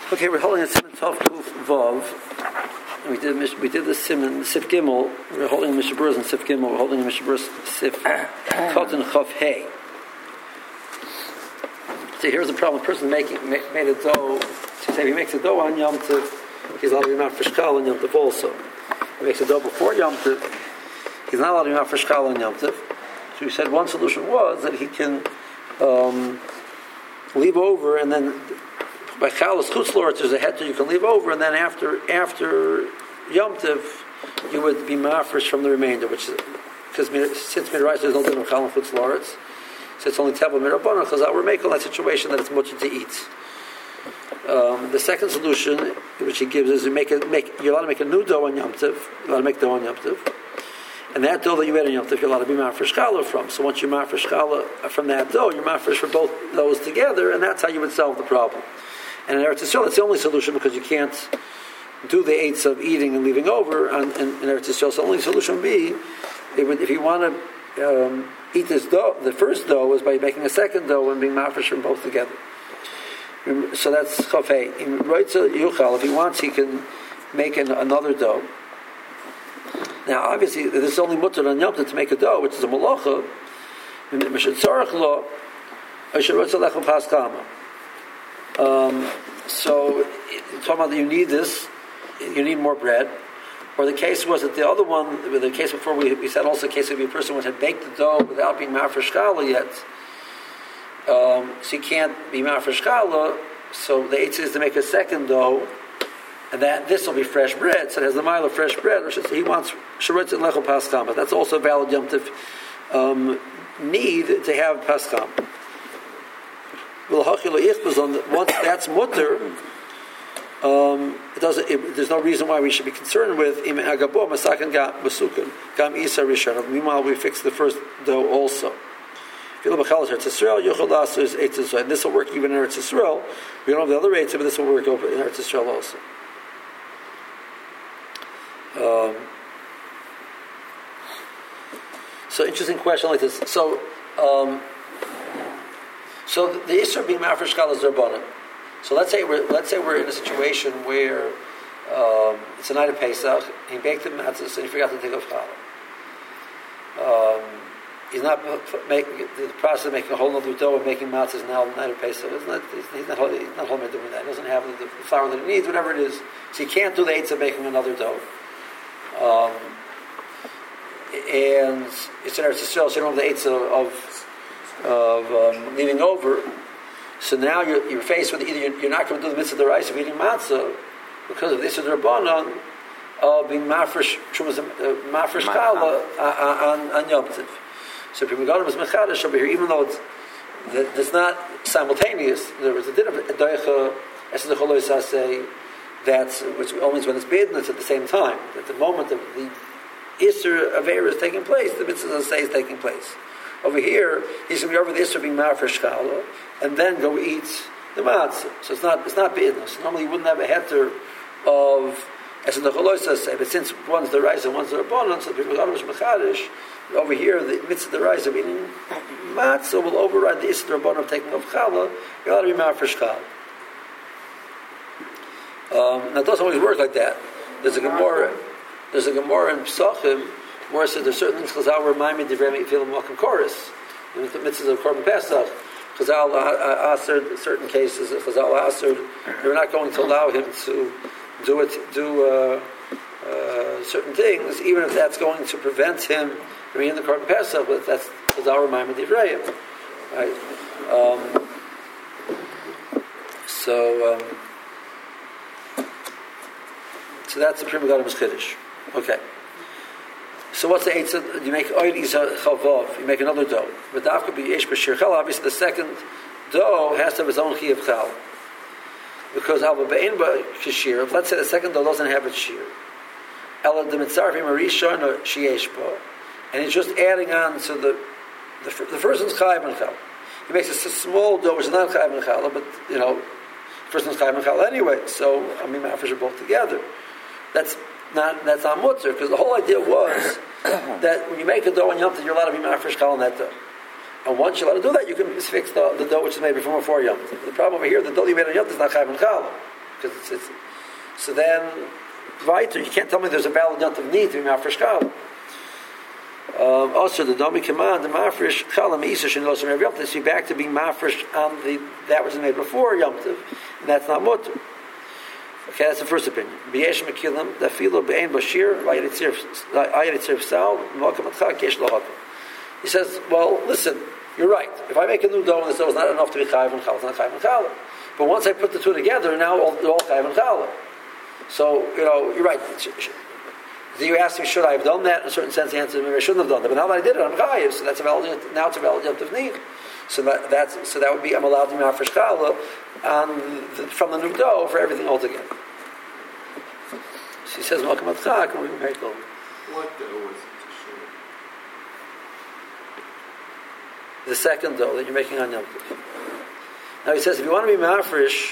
Okay, we're holding a Siman Tov Kuf Vav. We did the Siman Sif Gimel. We're holding Mishnah Berurah and Sif Gimel. We're holding Mishnah Berurah Sif Kotan Chav Hey. So here's the problem: the person made a dough. So say if he makes a dough on Yom Tov, he's allowed to be made for shkal on Yom Tov also. If he makes a dough before Yom Tov, he's not allowed to be made for shkal on Yom Tov. So we said one solution was that he can leave over and then. By Chalas Chutzlor, there's a heter you can leave over, and then after Yom Tov, you would be mafresh from the remainder, which is because since Midrash there's no different Chalas Chutzlor, so it's only Teva Mirabbanan. Because we're making that situation that it's much to eat. The second solution, which he gives, is you're allowed to make a new dough on Yom Tov. You're allowed to make dough on Yom Tov, and that dough that you made on Yom Tov, you're allowed to be mafresh challah from. So once you're mafresh challah from that dough, you're mafresh for both those together, and that's how you would solve the problem. And in Eretz Yisrael, that's the only solution because you can't do the eights of eating and leaving over in Eretz Yisrael. So the only solution would be, if you want to eat this dough, the first dough is by making a second dough and being mafresh from both together. So that's chafei. In Roitza Yuchal, if he wants, he can make another dough. Now, obviously, this is only mutter on Yom Tov to make a dough, which is a malacha. So, talking about that you need this, you need more bread. Or the case was that the other one, the case before we said also the case of a person who had baked the dough without being mafresh challah yet. So you can't be mafresh challah. So the eitzah is to make a second dough, and that this will be fresh bread. So it has the mile of fresh bread. Or he wants sheretz and lechel pascham, but that's also a valid Yom Tov need to have pascham. Once that's mutter, there's no reason why we should be concerned with im agabo masakan gam isa rishon. Meanwhile, we fix the first dough also. And this will work even in Eretz Yisrael. We don't have the other eitzah, but this will work over in Eretz Yisrael also. So interesting question like this. So the Isra being mafresh challah is Rabbanan. So let's say we're in a situation where it's a night of Pesach. He baked the matzahs and he forgot to take off challah. He's not the process of making a whole other dough and making matzahs now the night of Pesach. He's not doing that. He doesn't have the flour that he needs, whatever it is. So he can't do the eitzah of making another dough. And it's in Eretz Yisrael, so you don't have the eitzah of leaving over. So now you're faced with either you're not going to do the mitzvah deraisa of eating matzah because of this is the Rabbanan of being mafresh kala on Yom Tov. So if you go to Mechadash over here, even though it's not simultaneous, there was a din of doicha esed say that's which only when it's bidden, it's at the same time. At the moment of the Isser Aveira is taking place, the mitzvah say is taking place. Over here, he's going to be over the Isser being mafresh challah, and then go eat the matzah. So it's not bidnus. Normally you wouldn't have a heter of as the Cholosa say, but since one's the rise and one's the Rabbanan, so people go to Mechadish. Over here, the mitzvah the rise of eating matzah will override the Isser Rabbanan of taking off challah. You ought to be mafresh challah. Now it doesn't always work like that. There's a Gemara in Pesachim. More says there's certain things Chazal remind me to make feel welcome chorus. In the mitzvahs of Korban Pesach, Chazal answered certain cases. Chazal answered they were not going to allow him to do certain things, even if that's going to prevent him from eating the Korban Pesach. But that's Chazal remind me to Divrayim, right? So that's the Pri Megadim Kiddush. Okay. So what's the eitzah? You make oil isa chavov. You make another dough. But dafka be yesh b'shir chal. Obviously, the second dough has to have its own chi of chal. Because alba be'en b'kishir. Let's say the second dough doesn't have its shear. Ela d'mitzarfim arishon or sheyesh bo. And he's just adding on to the first one's chayiv and chal. He makes a small dough which is not chayiv and chal, but the first one's chayiv and chal anyway. So mafresh are both together. That's not mutter, because the whole idea was that when you make a dough on Yom Tov, you're allowed to be mafresh chal on that dough. And once you're allowed to do that, you can fix the dough which is made before Yom Tov. The problem over here, the dough you made on Yom Tov is not chayiv and chal. because it's so then right. You can't tell me there's a valid yont of need to be mafresh challah. Also, the domi command the mafresh challah meisa shenilos and Rav Yom Tov. So back to being mafresh on that which was made before Yom Tov, and that's not mutter. Okay, that's the first opinion. B'yesh mekilim dafilo be'ein bashir ayaditzir sal malkam atchak yesh lohakim. He says, well, listen, you're right. If I make a new dough and this dough is not enough to be chayiv and challah, it's not chayiv and challah. But once I put the two together, now they're all chayiv and challah. So, you're right. You ask me, should I have done that? In a certain sense, the answer is maybe I shouldn't have done that. But now that I did it, I'm chayiv, so that's a valid. Now it's a valid yont of need. So that would be I'm allowed to be mafresh challah from the new dough for everything altogether. So he says, "Malkam atchak," and we make over. What dough was it to show? The second dough that you're making on Yom Tov. Now he says, if you want to be mafresh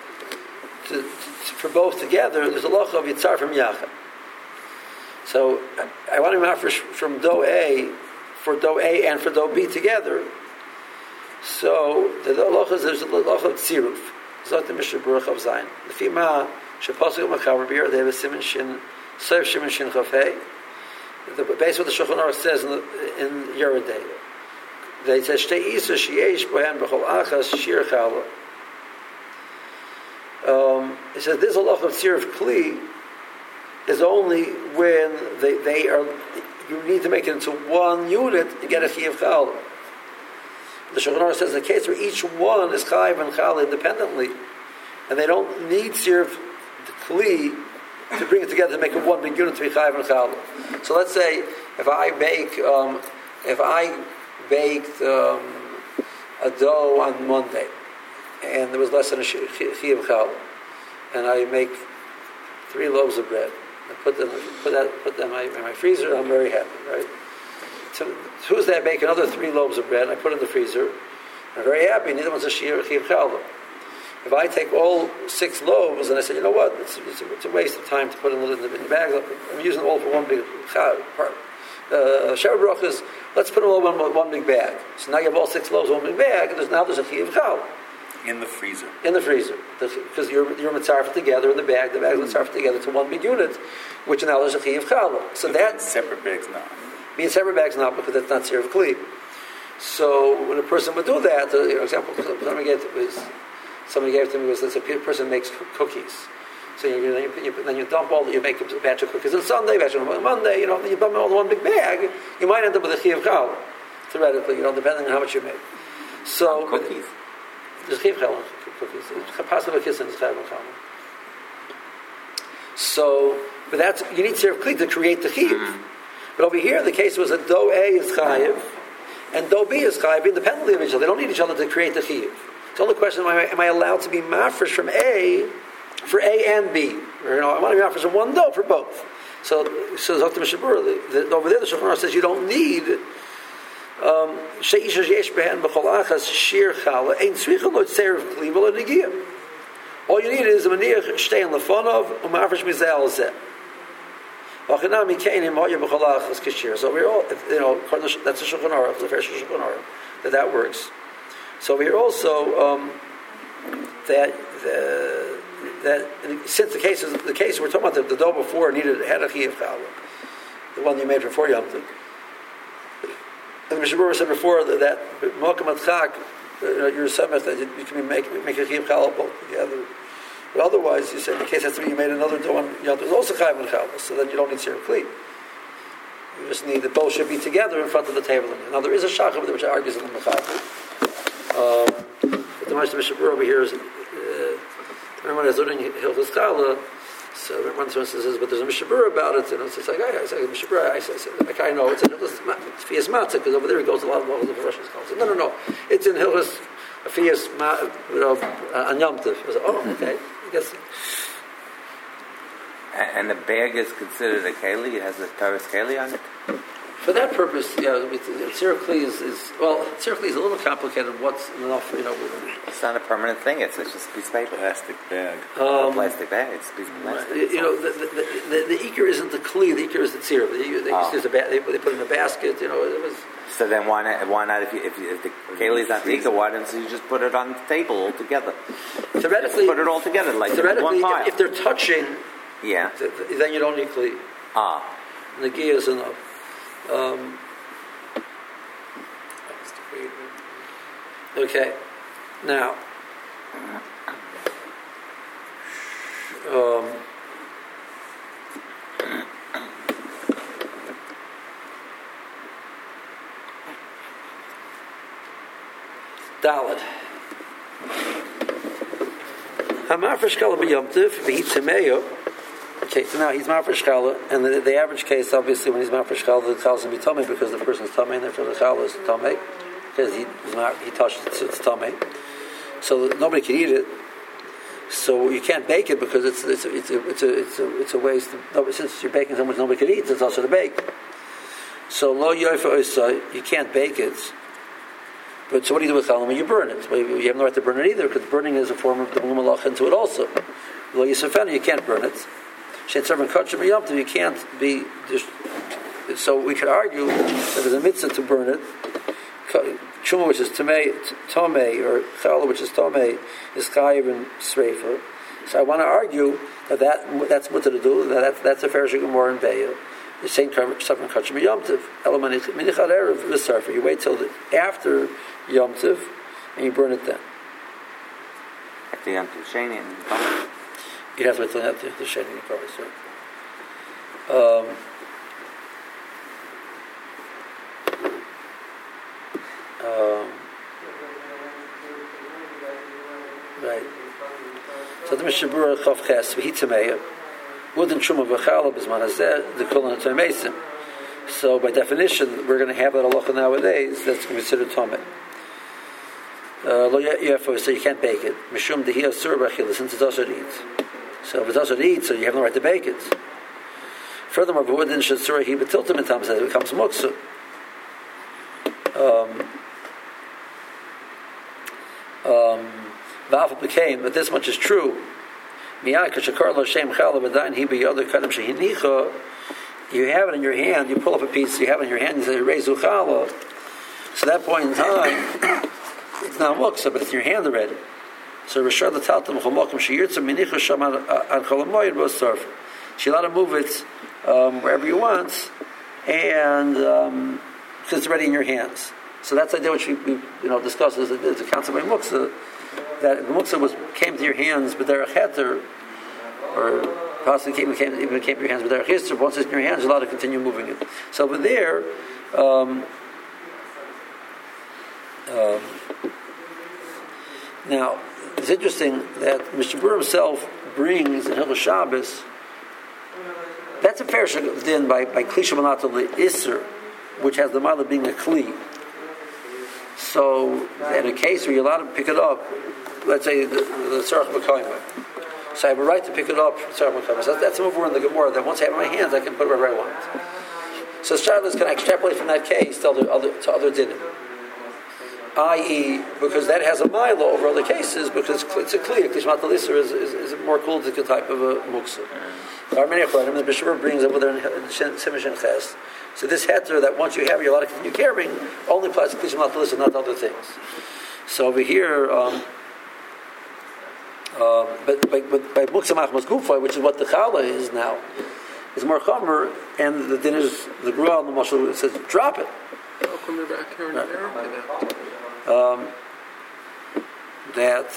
for both together, there's a loch of yitzar from yachad. So I want to be mafresh from dough A for dough A and for dough B together. So the loch is there's a loch of tziruf. Zot the Mishnah Baruch of Zayin. The fima shepasuk makaver beer they have a siman shin seif siman shin chafei. The base of the Shulchan Aruch says in Yeridei. They say shtei isa sheyesh bohen b'chol achas shir challah. It says this loch of tziruf kli is only when they are. You need to make it into one unit and get a chiyuv challah. The Shulchan Aruch says in the case where each one is chayiv and challah independently, and they don't need tziruf kli to bring it together to make it one big unit to be chayiv and challah. So let's say if I baked a dough on Monday, and there was less than a chiyuv challah, and I make 3 loaves of bread. I put them in my freezer. I'm very happy, right? So Tuesday I bake another 3 loaves of bread. And I put it in the freezer. I'm very happy. Neither one's a chiyuv challah. If I take all 6 loaves and I say, you know what, it's a waste of time to put them in the bag. I'm using them all for one big part. Shabbat brachas, let's put them all in one big bag. So now you have all 6 loaves in one big bag, and there's a chiyuv challah. In the freezer. In the freezer. Because you're mitzarfet together in the bag is mitzarfet together to one big unit, which now there's a chiyuv challah. So that separate bags now. Being separate bags not, because that's not tziruf kli. So when a person would do that, for example, somebody gave to me was a person makes cookies. So then you dump you make a batch of cookies on Sunday, batch on Monday, you dump it all in one big bag, you might end up with a chiyuv challah, theoretically, depending on how much you make. So cookies. There's chiyuv challah cookies. Possibly a kiss and chiyuv challah. So, but that's, you need tziruf kli to create the chiyuv. Mm-hmm. But over here, the case was that dough A is chayiv, and dough B is chayiv independently of each other. They don't need each other to create the chiyuv. It's the only question: am I allowed to be mafresh from A for A and B? Or, I want to be mafresh from one dough for both. So Dr. Mishabur, over there, the Shulchan Aruch says you don't need sheisha yesh behen b'chol achas shir challah ein tzricha lo tzeruf kli v'lo negiyah. All you need is a maniach shtei on lefonov u'mafresh mizeh al zeh. So we're all, that's the Shulchan Aruch, the first Shulchan Aruch, that works. So we are also that since the case we're talking about the dough before had a chiyuv challah, the one you made before Yom Tov. And the Mishabur said before that Malkam atchak, you're samech that you can make a chiyuv challah both together. But otherwise, you said the case has to be you made another dough on Yom Tov, also chayiv and challah, so then you don't need tziruf kli. You just need the both should be together in front of the table. Now there is a shachar which argues in the mechaber. But the Moshe Mishabur over here is remember when I was learning Hilchos Challah, so one person says, but there's a Mishabur about it, and it's like, I say Mishabur, I know it's in Hilchos Fiyas Matzah, because over there he goes a lot of the Russian scholars. No, it's in Hilchos Fiyas on Yom Tov. I was like, oh, okay, I guess. And the bag is considered a keli? It has a taras keli on it? For that purpose, Syracli is Syracli is a little complicated. What's enough, It's not a permanent thing. It's just a piece of paper. Plastic bag. Plastic bag. It's a piece of plastic. The Iker isn't the Kli. The Iker is the Tzir. They put it in a basket. It was. So then why not if the Keli is not the Iker, why don't you just put it on the table altogether? Theoretically, just put it all together like theoretically, one pile. if they're touching, then you don't need Kli. The Gia is enough. Okay, now, Daled. Hamafresh kala b'yomtiv v'hitzemeyo. Okay, so now he's mafresh challah, and the average case, obviously, when he's mafresh challah, the challah is going to be tummy because the person's tummy, and therefore the challah is tummy because he touched it, so it's tummy. So nobody can eat it. So you can't bake it because it's a waste. Since you're baking so much nobody can eat, it's also to bake. So lo yoifa oisai, you can't bake it. But so what do you do with challah? You burn it. Well, you have no right to burn it either because burning is a form of the malach into it also. Lo yisafena, you can't burn it. You can't be just, so we could argue that there's a mitzvah to burn it. Chuma, which is tomei, or challah, which is tomei, is chayiv and sreifa. So I want to argue that's what to do. That's a fair gemara in Beya. The same suffering kachim yomtiv. Elamani minichad erev v'sarfa. You wait till after yomtiv and you burn it then. After yomtiv sheni and you'd have to wait till after the sheni probably. So. Right. So the Mishabura Chav Ches v'hitzameya wouldn't truma v'chala b'zman hazeh the kulan ha'tomesim. So by definition, we're going to have that halacha nowadays. That's considered tomei. Lo yefo, so you can't bake it. Mishum dehiyah sur b'achila, since it's also to eat. So if it's also to eat, so you have no right to bake it. Furthermore, v'udin shatzura he betiltim etam says it becomes muksa. V'afal became, but this much is true. Miyad kashakar lo shem chala v'dayin he b'yodar kadam shehinicha. You have it in your hand. You pull up a piece. You have it in your hand. You say reizu chala. So at that point in time, it's not muksa, but it's in your hand already. So Rishad the Taltam Chomokim Sheyirtzah Minicha Sham Ad Cholamoyed Bosarf. She allowed to move it wherever you want, and because it's already in your hands. So that's the idea which we discussed is the concept of muksa, that the muksa came to your hands, but derech heter, or possibly even came to your hands, but derech hister. Once it's in your hands, you're allowed to continue moving it. So over there. Now, it's interesting that Mr. Burr himself brings in Hilchos Shabbos. That's a fair din by Kli Shamanata Isser, which has the mother being a Kli. So, in a case where you're allowed to pick it up, let's say the Tzarech B'Kaima. So I have a right to pick it up, Tzarech B'Kaima. So that's over in the Gemara, that once I have it in my hands, I can put it wherever I want. So Shabbos can extrapolate from that case to other dinim. I.e., because that has a mila over other cases, because it's a clear. Klishmat al-Isser is a more cultic type of a muksa. The Bishop brings up with her in Simish and Ches. So this heter that once you have it, you're allowed to continue carrying, only applies to Klishmat al-Isser, not other things. So over here, but by muksa machmas gufa, which is what the challah is now, is more chomer, and the din is the Grual and the Mashal says drop it. I'll come back here and there. That,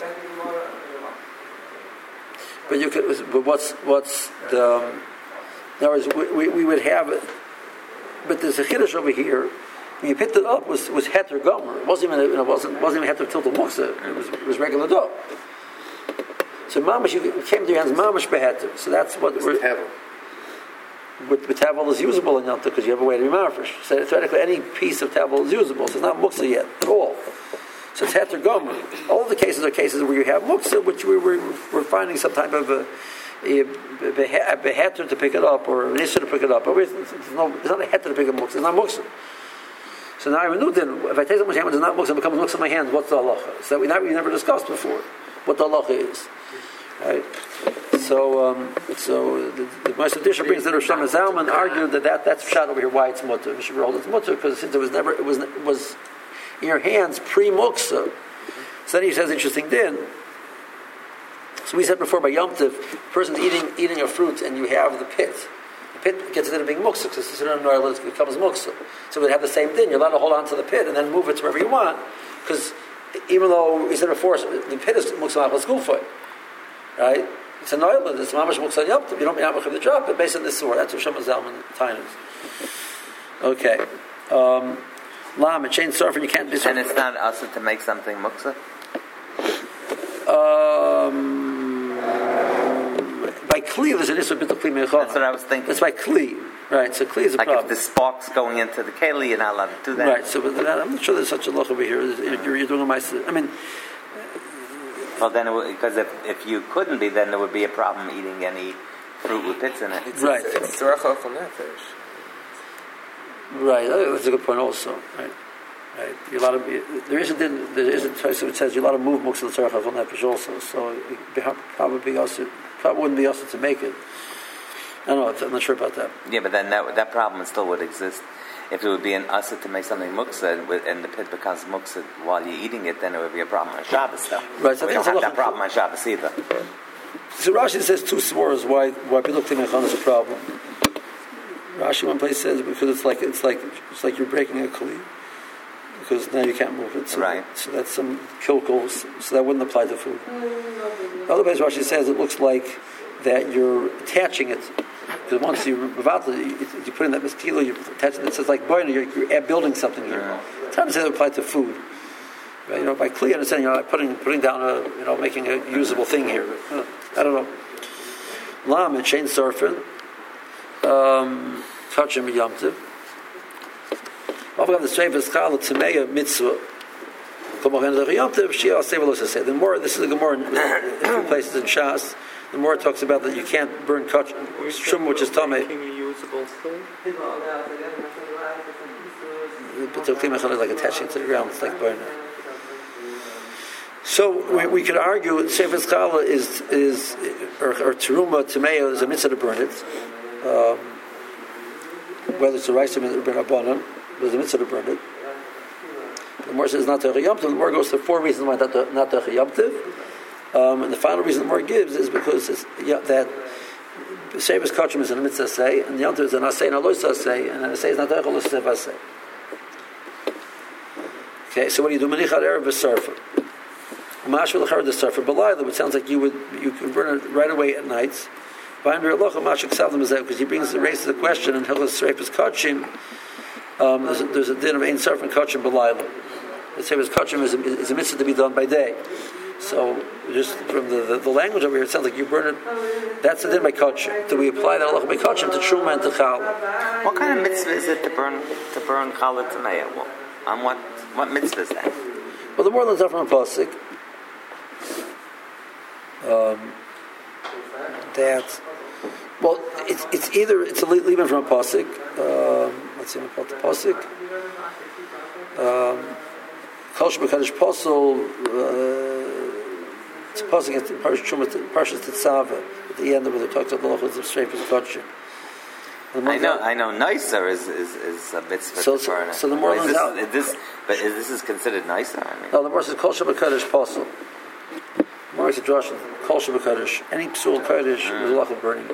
but you could. But what's the? In other words, we would have it, but there's a chiddush over here. When you picked it up, was heter gomer. It wasn't even wasn't even heter tiltul muksa. It was regular dough. So mamash, you came to your hands mamash beheter. So that's what we're. But tavel is usable in Yom Tov because you have a way to be mafresh. So theoretically, any piece of tavel is usable. So it's not muksa yet at all. So it's heter gomer. All of the cases are cases where you have muksa, which we're finding some type of a heter to pick it up or an issue to pick it up. But it's not a heter to pick up muksa. It's not muksa. So now I knew then, if I take someone's hand, it's not muksa, it becomes muksa in my hand. What's the halacha? So we never discussed before what the halacha is. Right? So the Meister Disher brings that Rosh Zalman argued that's shot over here why it's mutter. We should hold it's mutter because since it was in your hands pre-muksa. So then he says interesting din. So we said before by Yom Tov, the person's eating a fruit and you have the pit. The pit gets into being muksa because it's it becomes muksa. So we'd have the same din. You're allowed to hold on to the pit and then move it to wherever you want because even though we said before the pit is muksa al skufay, right? It's a noilad. It's mamash muksa Yom Tov. You don't have to drop, but based on this sword, that's what Shema Zalman Tainas. Okay. Lam and chain surfing, you can't be. And it's not also to make something muksa. By kli, there's an issue with the kli mechana. That's what I was thinking. It's by kli, right? So kli is a like problem. If the spark's going into the keli, you're not allowed to do that. Right. So, but I'm not sure there's such a look over here. You're doing a nice. I mean. Well, then, because if you couldn't be, then there would be a problem eating any fruit with pits in it. Right. It's tzarach from that fish. Right, that's a good point also. Right. You're allowed to be, there is a place that says you're allowed to move muksa l'tzarech on nefesh also. So it probably wouldn't be also to make it. I don't know. I'm not sure about that. Yeah, but then that problem still would exist. If it would be an asa to make something muksa and the pit becomes muksa while you're eating it, then it would be a problem on Shabbos though. Right. So we don't have that problem on Shabbos either. So Rashi says two swears why Biduk Timechan is a problem. Rashi one place says because it's like you're breaking a kli because now you can't move it. So, right. So that's some kilkos. So that wouldn't apply to food. The other place Rashi says it looks like that you're attaching it because once you put in that mistilo, you attach it. It says like boy, you're building something here. It's not to say it apply to food. Right? By kli, understanding putting down making a usable thing here. I don't know. Lam and chain surfing. Touch him Yom Tov. The Sefer Skala Tmeya Mitzvah. The more this is the Gemara in a few places in Shas. The more it talks about that you can't burn shum, which is tamei. Making a usable thing. But the klima is like attaching it to the ground. It's like burning. So we could argue Sefer Skala is or Teruma Tmeya is a mitzvah to burn it. Whether it's a rice or a rabbanon, there's a mitzvah to burn it. The Gemara says not to Yom Tov. The Gemara goes to 4 reasons why not to Yom Tov. And the final reason the Gemara gives is because that Shabbos Kachim is in a mitzvah say, and Yom Tov is an asay and a lois asay, and an asay is not a lois asay. Okay, so what do you do? Manichad erev v'sarfa. Mashvil l'char the sarfa b'layla, which sounds like you can burn it right away at nights. Because he raises the question in Hilchos Sreifas Kachim. There's a din of ein sarf and kachim b'layla. The Sreifas Kachim is a mitzvah to be done by day. So just from the language over here, it sounds like you burn it. That's the din by kachim. Do we apply that halacha by kachim to truma and to challah? What kind of mitzvah is it to burn challah tmeya? On what mitzvah is that? Well, the more than from a pasuk. It's either it's a leaving from a pasuk. Let's see, what the pasuk. Kol shebekadish posel. It's a pasuk at Parshas Tetzaveh at the end where they talk about the halachos of Sreifas Kachim. I know. Nicer is a mitzvah to burn it. So the more this is considered nicer. I mean. No, the more says Kol shebekadish posel. More says Josh Kol shebekadish. Any psul kodesh is a halach of burning it.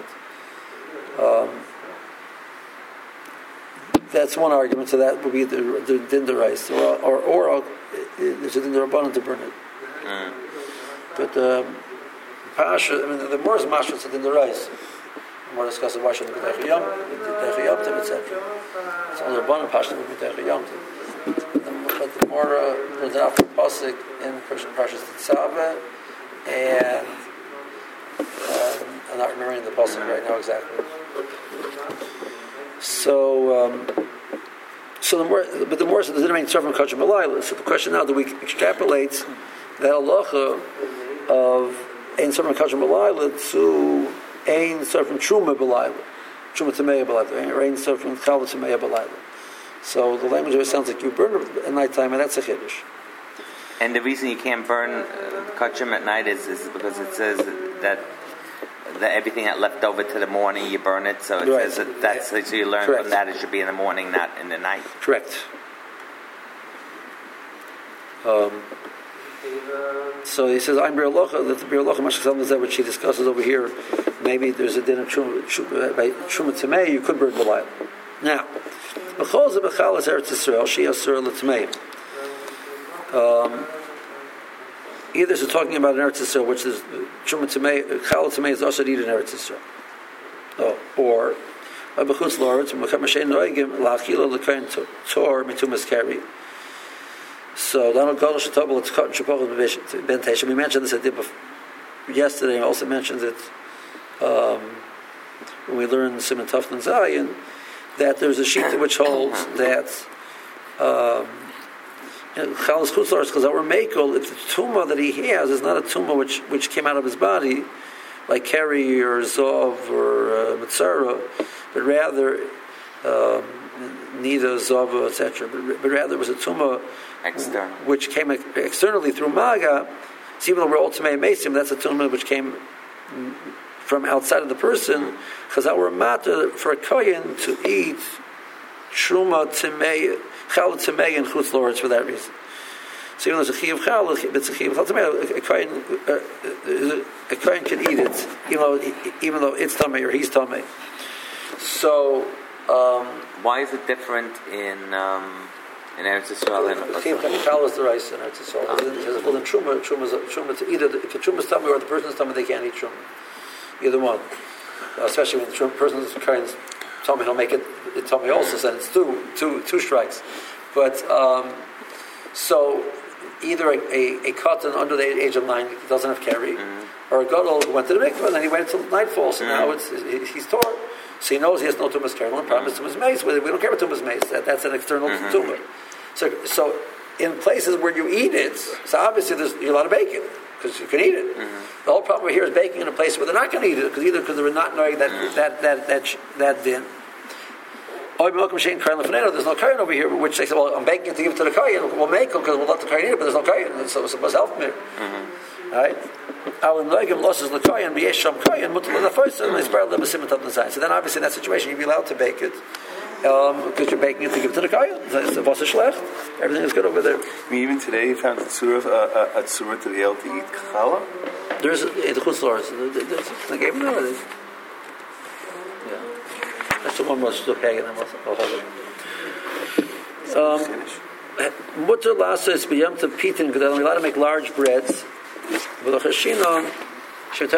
That's one argument. So that would be the din d'oraisa, or there's a din d'rabbanan to burn it. But pasha, the more is mashal to din d'oraisa. The more discussing why should the b'teicha yom tov, etc. It's only rabbanan pasha to b'teicha yom tov. But the more there's enough pasuk in Parshas Tetzaveh, and I'm not remembering the pasuk right now exactly. So So the more so does it remain Tzarfim Kachim Malayla. So the question now, do we extrapolate that halacha of Ein Tzarfim Kachim Malayla to Ein Tzarfim Truma Balayla, Truma Tameya Balayla, or Ein Tzarfim Chala Tameya Balayla? So the language always sounds like you burn at nighttime, and that's a chiddush. And the reason you can't burn kachim at night is because it says that everything that left over to the morning you burn it. So it says that so you learn from that it should be in the morning, not in the night. Correct. So he says, I'm Birlocha, that the Birlocha Mashkasam is that what she discusses over here. Maybe there's a din of Truma Tamei, you could burn the light. Now, B'chol Bechalas Eretz Yisrael, she Asur L'Tamei. Either she's talking about an Eretz Yisrael, which is Truma Tamei, Chala Tamei is also needed in Eretz Yisrael. Or B'chutz Lords, M'cham Mashen Noegim, L'achila L'kain Tor, Mitumas Kari. So Donald Gadol Shetabel, it's cut and Shapachot Ben Tesha. We mentioned this I did yesterday. I also mentioned it when we learned Simon Tufton Zion, that there's a sheet which holds that Chalas Chutzlars because our Mekel, if the tumah that he has is not a tumah which came out of his body, like Keri or Zov or Mitzara, but rather neither Zava, etc. But rather it was a tumah which came externally through Maga. So even though we're all Tumei Mesim, that's a tumah which came from outside of the person. Because our matter for a kohen to eat Truma Tumei, Chala Tumei and Chutz Lords for that reason. So even though it's a Chiyav Chala, it's a Chiyav Chala Tumei, a kohen can eat it, even though it's Tumei or he's Tumei. So why is it different in Eretz Yisrael and Chala is the rice in Eretz Yisrael. Well, in Truma to either if the Truma is Tumei or the person is Tumei, they can't eat Truma. Either one. Especially when the person's current Tumei, he'll make it Tumei also, so it's two strikes. But so either a cotton under the age of 9 doesn't have Keri, or a gadol who went to the mikveh and then he waited until nightfall. So now he's tore. So he knows he has no tumas Keri. The problem is tumas mace. We don't care about tumas mace. That's an external tumor. So in places where you eat it, so obviously you're allowed to bake it because you can eat it. The whole problem here is baking in a place where they're not going to eat it because they're not knowing that din. There's no kohen over here, which they say, well, I'm baking it to give it to the kohen. We'll make it because we'll let the kohen eat it, but there's no kohen, so it's supposed to help me. Right? So then obviously in that situation you'd be allowed to bake it because you're baking it to give it to the kohen. It's a vasa shlech. Everything is good over there. I mean, even today you found a tzura to be able to eat challah? There's the chutz lords. They gave it already. Yeah. That's the one was still pagan. I'll hold it. Mutter lasa is beyond to pitin because they're allowed to make large breads. But the chashina, if a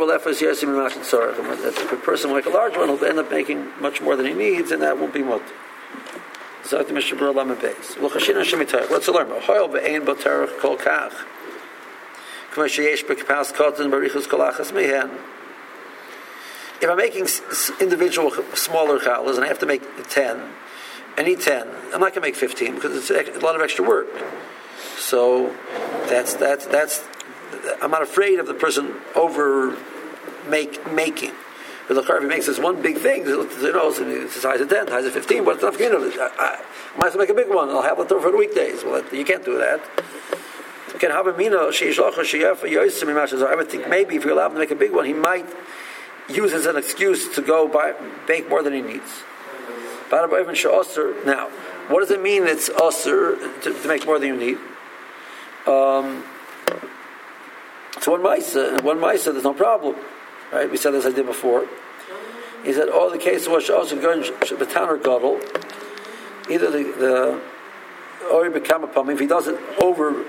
person will make a large one, he'll end up making much more than he needs, and that won't be mutter. What's to learn? If I'm making individual smaller challahs and I have to make 10, I need 10. I'm not going to make 15 because it's a lot of extra work. So that's. I'm not afraid of the person over making. But if he makes this one big thing, it's a size of 10, size of 15, what's enough? I might as well make a big one. I'll have it over for the weekdays. Well, you can't do that. I would think maybe if you allow him to make a big one, he might use it as an excuse to go bake more than he needs. Now, what does it mean it's usher to make more than you need? It's one Maisa, there's no problem. Right? We said this I did before. He said, the case was also going to town or gadol. Either the or he become a pumping. If he does it over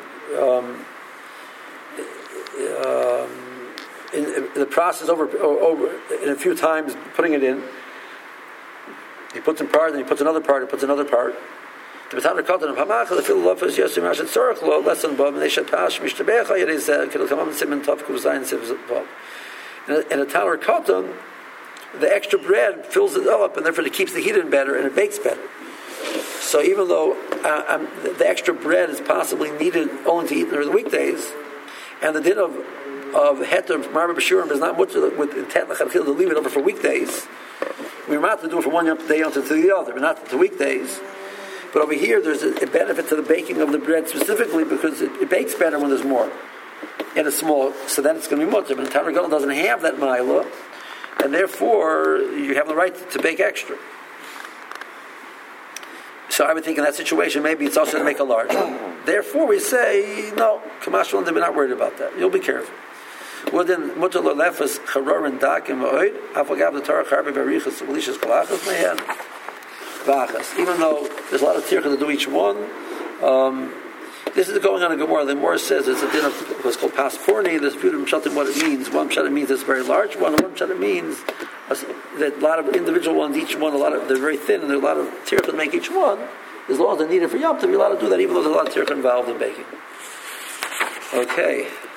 in the process over in a few times putting it in. He puts in part, then he puts another part, he puts another part. The B'taner Katan of Hamach, the Phil Lofus Yosim Rashat Tzorach Lo lesson Bob, and they should pass Mishtabecha. It is Kidul Kamam Simen Tov Kuzayin Siv Bob. In a Tower Katan, the extra bread fills it up, and therefore it keeps the heat in better and it bakes better. So even though the extra bread is possibly needed only to eat during the weekdays, and the din of heter marba b'shurim is not much with intent l'chadchil to leave it over for weekdays, we're not to do it from one day onto the other, but not to weekdays. But over here, there's a benefit to the baking of the bread specifically because it bakes better when there's more in a small. So then it's going to be mutter. But the Tanur Gadol doesn't have that ma'ila, and therefore you have the right to bake extra. So I would think in that situation, maybe it's also to make a large one. Therefore, we say, no, Kamash Landim, we're not worried about that. You'll be careful. Well, then, Mutter Lo Lefes, Charor and Dakim, Oid, Afagav the Torah, Charbi Barichas, Malishas Kalachas, Mehan, Vachas. Even though there's a lot of tircha to do each one, this is going on in Gemara. The Gemara says it's a din of what's called Pasporni. There's beauty of Pshatim, what it means. One Pshatim means it's a very large one, and one Pshatim means that a lot of individual ones, each one, they're very thin, and there's a lot of tircha to make each one. As long as they're needed for Yom Tov, you're allowed to do that, even though there's a lot of tircha involved in baking. Okay.